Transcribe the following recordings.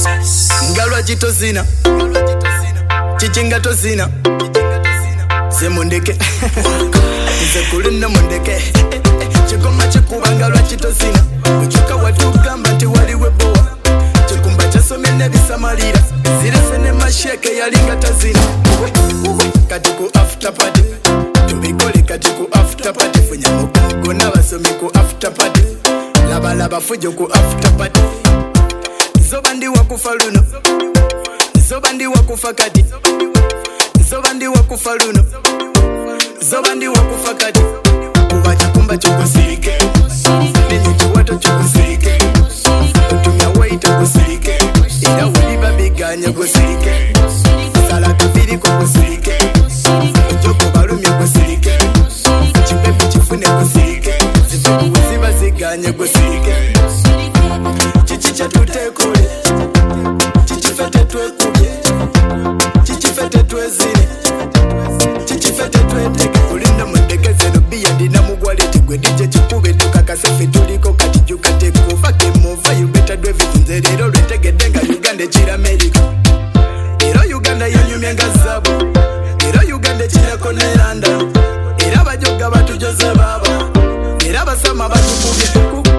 Ngalwa chitozina chichinga tozina zemundeke zekulina mundeke chikoma chikuba ngalwa chitozina uchuka watugamba nti waliwe bowa chikumba chasomye nebisamalira ziresene masheke yalinga tazina kati ku after party tubikole kati ku after party funya mugongo n'abasomi ku after party labalaba fujo ku after party zoba ndi wakufa luno zoba ndi wakufa kati zoba ndi wakufa luno zoba ndi wakufa kati kuba chikumba chokusirike nenye chiwato chokusirike utumya waita kusirike ila uliba biganya kusirike sala kafiri kusirike ujoko balumya kusirike chipepe chifune kusirike zifuku ziba ziganya kusirike chichicha tutekule chichifete twekubye chichifete twezine chichifete tweteke kulinda mundeke zeno biya ndina mugwaleti gwedije chikube tukakasefe tuliko katijuka tekufa kemova you better do everything zerero lwetegedenga Uganda chira America ero Uganda yanyumye nga zabo ero Uganda chira koneranda era bajoga batujoze baba era basama batukubye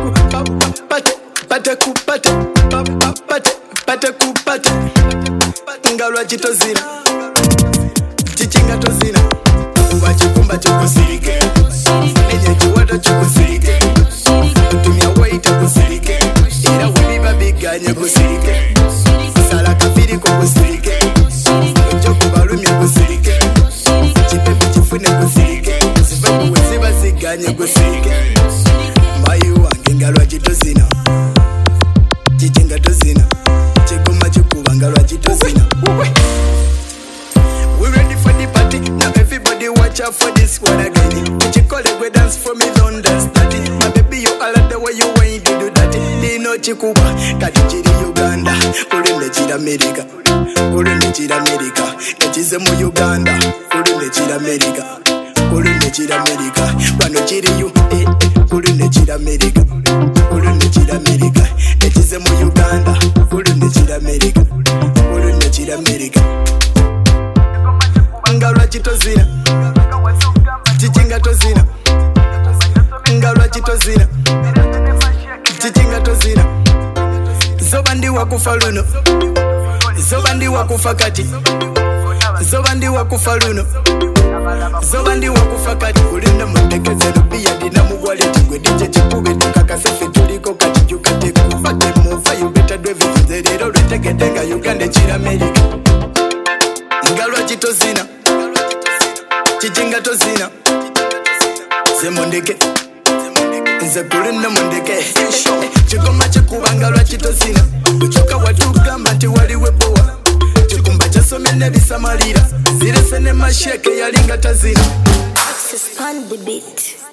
pate kupate pate kupate ngalwa chitozina chichinga tozina kuba chikumba chokusirike nenye chiwato chokusirike utumya waita kusirike era uliba biganya kusirike sala kafiri kusirike ujoko balumya kusirike chipepe chifune kusirike zifaku weziba ziganya kusirike mayi wange ngalwa chitozina chichinga tozina chikoma chikuba ngalwa chitozina. We ready for the party, now everybody watch out for this one again. Chikole we dance for me, don't dance daddy. My baby you all the way you want to do that. Dino chikuba, kati chiri Uganda, kulinde chiri America, kulinde chiri America. Kachize mu Uganda, kulinde chiri America, kulinde chiri America. Wano chiri you, kulinde chiri America, kulinde chiri America. Kachize mu Uganda, kulinde chiri America, kulinde chiri America. Ngalwa chitozina chichinga tozina ngalwa chitozina chichinga tozina zoba ndi wakufa luno zoba ndi wakufa kati zoba ndi wakufa luno zoba ndi wakufa kati kulinda mundeke zeno biya ndina mugwaleti gwedije chikube tukakasefe tuliko katijuka tekufa kemova you better do everything zerero lwetegedenga Uganda chira America ngalwa chitozina chichinga tozina zemundeke zekulina mundeke chikoma chikuba ngalwa chitozina uchoka watugamba nti waliwe bowa chikumba chasomye nebisamalira ziresene masheke yalinga tazina Access on the beat.